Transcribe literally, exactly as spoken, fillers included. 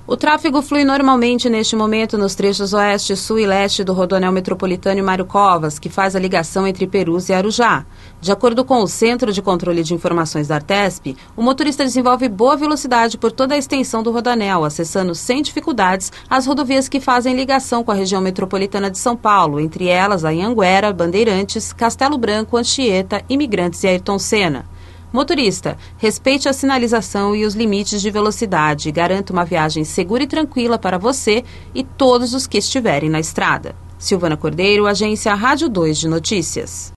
O tráfego flui normalmente neste momento nos trechos oeste, sul e leste do Rodoanel Metropolitano Mário Covas, que faz a ligação entre Perus e Arujá. De acordo com o Centro de Controle de Informações da Artesp, o motorista desenvolve boa velocidade por toda a extensão do Rodoanel, acessando sem dificuldades as rodovias que fazem ligação com a região metropolitana de São Paulo, entre elas a Anhanguera, Bandeirantes, Castelo Branco, Anchieta, Imigrantes e Ayrton Senna. Motorista, respeite a sinalização e os limites de velocidade e garanta uma viagem segura e tranquila para você e todos os que estiverem na estrada. Silvana Cordeiro, Agência Rádio dois de Notícias.